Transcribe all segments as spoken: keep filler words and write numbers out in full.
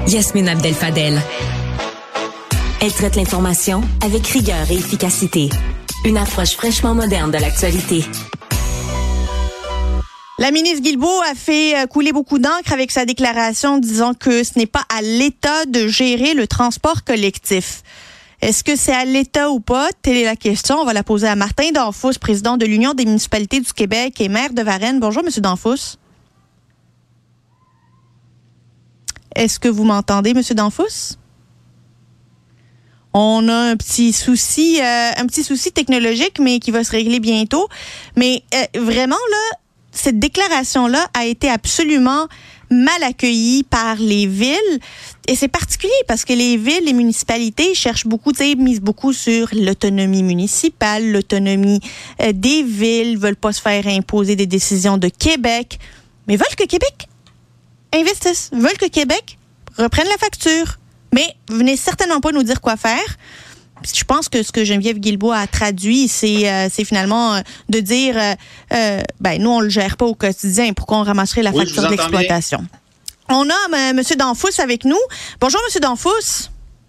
Yasmine Abdel-Fadel. Elle traite l'information avec rigueur et efficacité. Une approche fraîchement moderne de l'actualité. La ministre Guilbeault a fait couler beaucoup d'encre avec sa déclaration disant que ce n'est pas à l'État de gérer le transport collectif. Est-ce que c'est à l'État ou pas? Telle est la question. On va la poser à Martin Danfous, président de l'Union des municipalités du Québec et maire de Varennes. Bonjour, M. Danfous. Est-ce que vous m'entendez, M. Danfous? On a un petit souci, euh, un petit souci technologique, mais qui va se régler bientôt. Mais euh, vraiment, là, cette déclaration-là a été absolument mal accueillie par les villes. Et c'est particulier parce que les villes, les municipalités cherchent beaucoup, tu sais, misent beaucoup sur l'autonomie municipale, l'autonomie euh, des villes, veulent pas se faire imposer des décisions de Québec, mais veulent que Québec investisse, veulent que Québec reprenne la facture. Mais venez certainement pas nous dire quoi faire. Je pense que ce que Geneviève Guilbeault a traduit, c'est, euh, c'est finalement euh, de dire, euh, euh, ben nous on le gère pas au quotidien, pourquoi on ramasserait la oui, facture d'exploitation. Bien. On a euh, M. Danfous avec nous. Bonjour M. Danfous.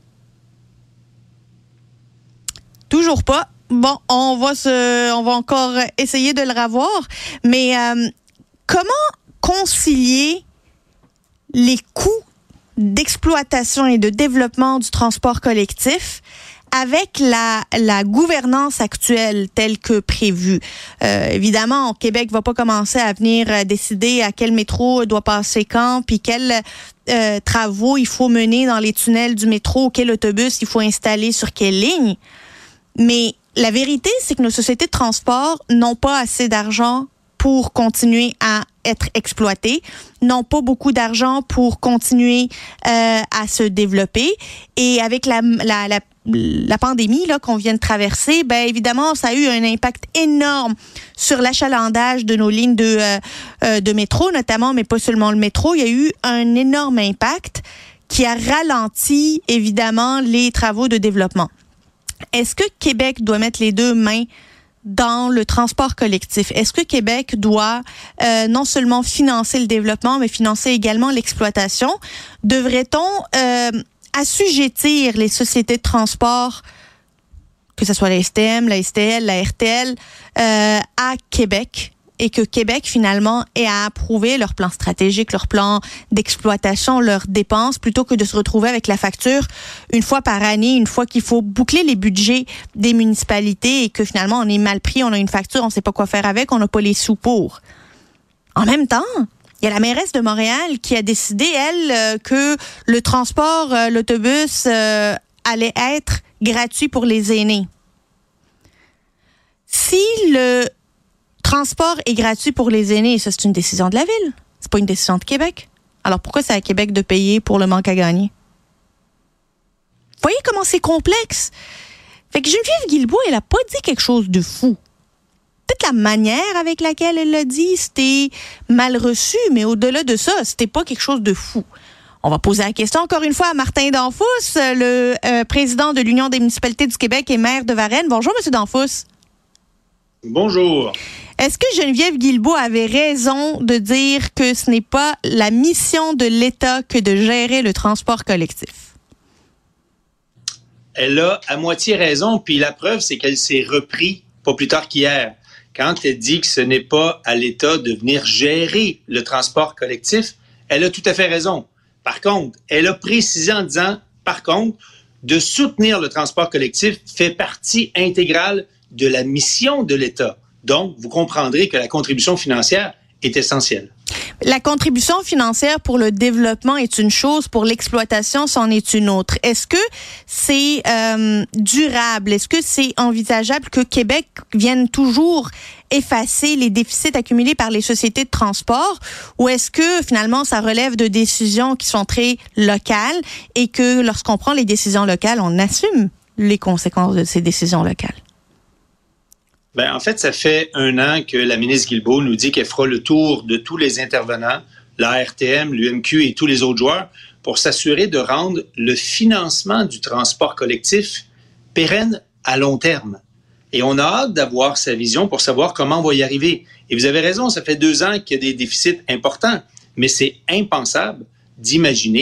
Toujours pas. Bon, on va se, on va encore essayer de le revoir. Mais euh, comment concilier les coûts d'exploitation et de développement du transport collectif avec la, la gouvernance actuelle telle que prévue? Euh, évidemment, Québec va pas commencer à venir décider à quel métro doit passer quand, puis quels euh, travaux il faut mener dans les tunnels du métro, quel autobus il faut installer sur quelle ligne. Mais la vérité, c'est que nos sociétés de transport n'ont pas assez d'argent pour continuer à être exploités, n'ont pas beaucoup d'argent pour continuer euh, à se développer. Et avec la, la, la, la pandémie là, qu'on vient de traverser, ben évidemment, ça a eu un impact énorme sur l'achalandage de nos lignes de, euh, euh, de métro, notamment, mais pas seulement le métro. Il y a eu un énorme impact qui a ralenti, évidemment, les travaux de développement. Est-ce que Québec doit mettre les deux mains dans le transport collectif? Est-ce que Québec doit euh, non seulement financer le développement, mais financer également l'exploitation? Devrait-on euh, assujettir les sociétés de transport, que ce soit la S T M, la S T L, la R T L, euh, à Québec, et que Québec, finalement, ait à approuver leur plan stratégique, leur plan d'exploitation, leurs dépenses, plutôt que de se retrouver avec la facture une fois par année, une fois qu'il faut boucler les budgets des municipalités et que finalement, on est mal pris, on a une facture, on ne sait pas quoi faire avec, on n'a pas les sous pour. En même temps, il y a la mairesse de Montréal qui a décidé, elle, euh, que le transport, euh, l'autobus, euh, allait être gratuit pour les aînés. Si le transport est gratuit pour les aînés, ça c'est une décision de la ville. C'est pas une décision de Québec. Alors pourquoi c'est à Québec de payer pour le manque à gagner? Vous voyez comment c'est complexe? Fait que Geneviève Guilbeault, elle a pas dit quelque chose de fou. Peut-être la manière avec laquelle elle l'a dit, c'était mal reçu, mais au-delà de ça, c'était pas quelque chose de fou. On va poser la question encore une fois à Martin Danfous, le euh, président de l'Union des municipalités du Québec et maire de Varennes. Bonjour, M. Danfous. Bonjour. Est-ce que Geneviève Guilbeault avait raison de dire que ce n'est pas la mission de l'État que de gérer le transport collectif? Elle a à moitié raison, puis la preuve, c'est qu'elle s'est repris pas plus tard qu'hier. Quand elle dit que ce n'est pas à l'État de venir gérer le transport collectif, elle a tout à fait raison. Par contre, elle a précisé en disant, par contre, de soutenir le transport collectif fait partie intégrale de la mission de l'État. Donc, vous comprendrez que la contribution financière est essentielle. La contribution financière pour le développement est une chose, pour l'exploitation, c'en est une autre. Est-ce que c'est euh, durable? Est-ce que c'est envisageable que Québec vienne toujours effacer les déficits accumulés par les sociétés de transport? Ou est-ce que finalement ça relève de décisions qui sont très locales et que lorsqu'on prend les décisions locales, on assume les conséquences de ces décisions locales? Ben, en fait, ça fait un an que la ministre Guilbeault nous dit qu'elle fera le tour de tous les intervenants, la R T M, l'U M Q et tous les autres joueurs, pour s'assurer de rendre le financement du transport collectif pérenne à long terme. Et on a hâte d'avoir sa vision pour savoir comment on va y arriver. Et vous avez raison, ça fait deux ans qu'il y a des déficits importants, mais c'est impensable d'imaginer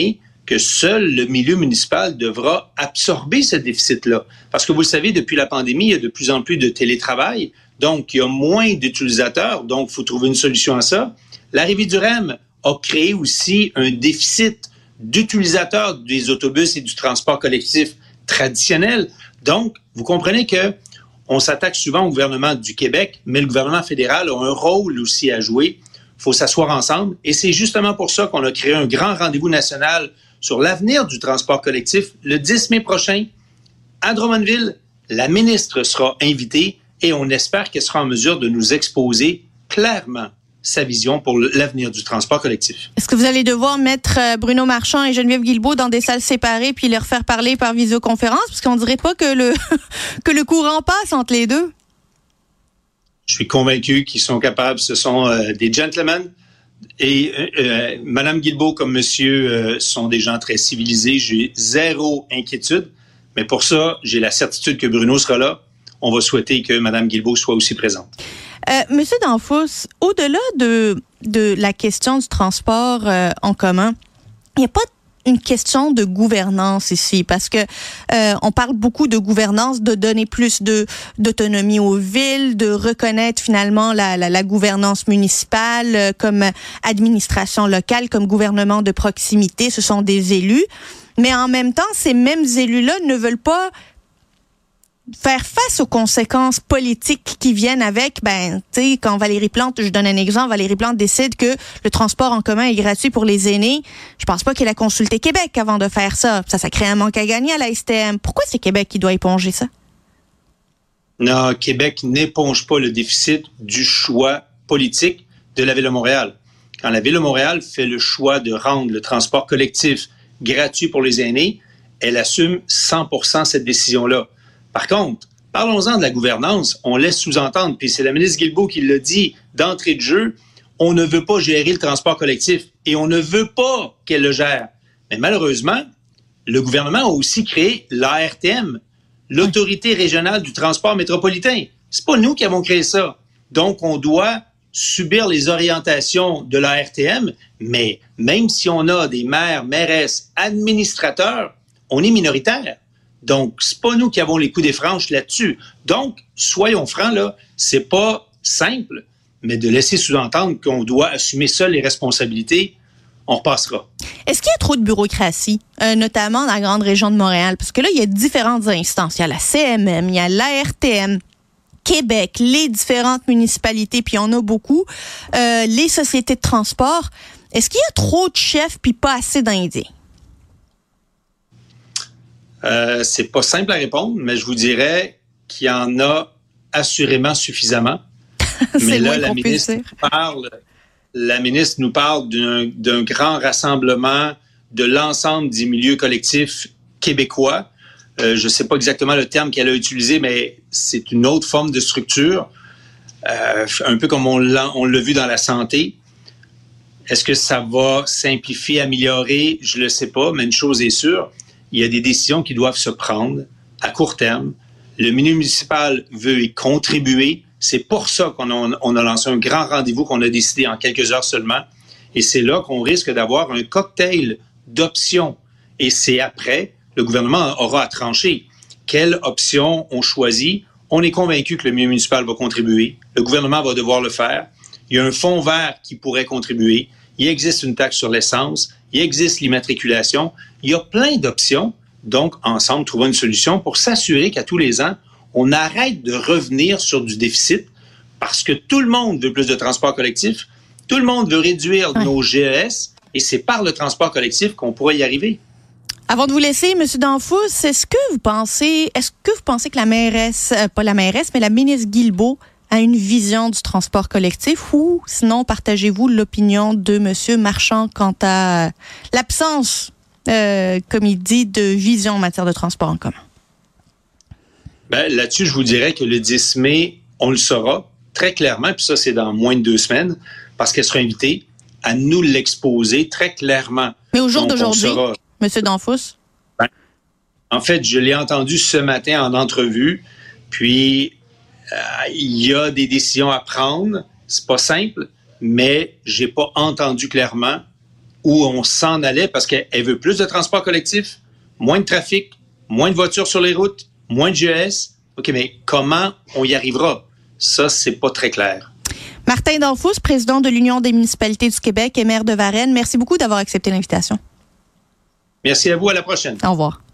que seul le milieu municipal devra absorber ce déficit-là. Parce que vous le savez, depuis la pandémie, il y a de plus en plus de télétravail, donc il y a moins d'utilisateurs, donc il faut trouver une solution à ça. La Rivière-du-Rem a créé aussi un déficit d'utilisateurs des autobus et du transport collectif traditionnel. Donc, vous comprenez que on s'attaque souvent au gouvernement du Québec, mais le gouvernement fédéral a un rôle aussi à jouer. Il faut s'asseoir ensemble. Et c'est justement pour ça qu'on a créé un grand rendez-vous national sur l'avenir du transport collectif le dix mai prochain. À Drummondville, la ministre sera invitée et on espère qu'elle sera en mesure de nous exposer clairement sa vision pour l'avenir du transport collectif. Est-ce que vous allez devoir mettre Bruno Marchand et Geneviève Guilbeault dans des salles séparées puis les refaire parler par visioconférence? Parce qu'on dirait pas que le, que le courant passe entre les deux. Je suis convaincu qu'ils sont capables. Ce sont euh, des gentlemen. Et euh, Mme Guilbeault comme monsieur euh, sont des gens très civilisés. J'ai zéro inquiétude. Mais pour ça, j'ai la certitude que Bruno sera là. On va souhaiter que Mme Guilbeault soit aussi présente. Euh, Monsieur Danfous, au-delà de, de la question du transport euh, en commun, il n'y a pas une question de gouvernance ici, parce que euh, on parle beaucoup de gouvernance, de donner plus de d'autonomie aux villes, de reconnaître finalement la, la, la gouvernance municipale euh, comme administration locale, comme gouvernement de proximité. Ce sont des élus, mais en même temps, ces mêmes élus-là ne veulent pas faire face aux conséquences politiques qui viennent avec, ben, tu sais, quand Valérie Plante, je donne un exemple, Valérie Plante décide que le transport en commun est gratuit pour les aînés, je pense pas qu'elle a consulté Québec avant de faire ça. Ça, ça crée un manque à gagner à la S T M. Pourquoi c'est Québec qui doit éponger ça? Non, Québec n'éponge pas le déficit du choix politique de la Ville de Montréal. Quand la Ville de Montréal fait le choix de rendre le transport collectif gratuit pour les aînés, elle assume cent pour cent cette décision-là. Par contre, parlons-en de la gouvernance. On laisse sous-entendre, puis c'est la ministre Guilbeault qui l'a dit d'entrée de jeu, on ne veut pas gérer le transport collectif et on ne veut pas qu'elle le gère. Mais malheureusement, le gouvernement a aussi créé l'A R T M, l'Autorité régionale du transport métropolitain. C'est pas nous qui avons créé ça. Donc, on doit subir les orientations de l'A R T M, mais même si on a des maires, mairesses, administrateurs, on est minoritaire. Donc, c'est pas nous qui avons les coups des franches là-dessus. Donc, soyons francs, là, c'est pas simple, mais de laisser sous-entendre qu'on doit assumer seul les responsabilités, on repassera. Est-ce qu'il y a trop de bureaucratie, euh, notamment dans la grande région de Montréal? Parce que là, il y a différentes instances. Il y a la C M M, il y a l'A R T M, Québec, les différentes municipalités, puis il y en a beaucoup, euh, les sociétés de transport. Est-ce qu'il y a trop de chefs puis pas assez d'Indiens? Euh, c'est pas simple à répondre, mais je vous dirais qu'il y en a assurément suffisamment. Mais là, la ministre, parle, la ministre nous parle d'un, d'un grand rassemblement de l'ensemble des milieux collectifs québécois. Euh, je ne sais pas exactement le terme qu'elle a utilisé, mais c'est une autre forme de structure, euh, un peu comme on l'a, on l'a vu dans la santé. Est-ce que ça va simplifier, améliorer? Je ne le sais pas, mais une chose est sûre, il y a des décisions qui doivent se prendre à court terme. Le milieu municipal veut y contribuer. C'est pour ça qu'on a, on a lancé un grand rendez-vous qu'on a décidé en quelques heures seulement. Et c'est là qu'on risque d'avoir un cocktail d'options. Et c'est après, le gouvernement aura à trancher. Quelle option on choisit? On est convaincu que le milieu municipal va contribuer. Le gouvernement va devoir le faire. Il y a un fonds vert qui pourrait contribuer. Il existe une taxe sur l'essence. Il existe l'immatriculation. Il y a plein d'options. Donc, ensemble, trouvons une solution pour s'assurer qu'à tous les ans, on arrête de revenir sur du déficit parce que tout le monde veut plus de transport collectif. Tout le monde veut réduire ouais. nos G E S et c'est par le transport collectif qu'on pourrait y arriver. Avant de vous laisser, M. Danfous, est-ce que vous pensez, est-ce que vous pensez que la mairesse, euh, pas la mairesse, mais la ministre Guilbeault a une vision du transport collectif ou sinon partagez-vous l'opinion de M. Marchand quant à l'absence, euh, comme il dit, de vision en matière de transport en commun? Ben, là-dessus, je vous dirais que le dix mai, on le saura très clairement, puis ça, c'est dans moins de deux semaines, parce qu'elle sera invitée à nous l'exposer très clairement. Mais au jour Donc, d'aujourd'hui, saura... M. Danfous? Ben, en fait, je l'ai entendu ce matin en entrevue, puis euh, il y a des décisions à prendre. C'est pas simple, mais j'ai pas entendu clairement où on s'en allait parce qu'elle veut plus de transport collectif, moins de trafic, moins de voitures sur les routes, moins de G E S. OK, mais comment on y arrivera? Ça, c'est pas très clair. Martin Danfous, président de l'Union des municipalités du Québec et maire de Varennes, merci beaucoup d'avoir accepté l'invitation. Merci à vous. À la prochaine. Au revoir.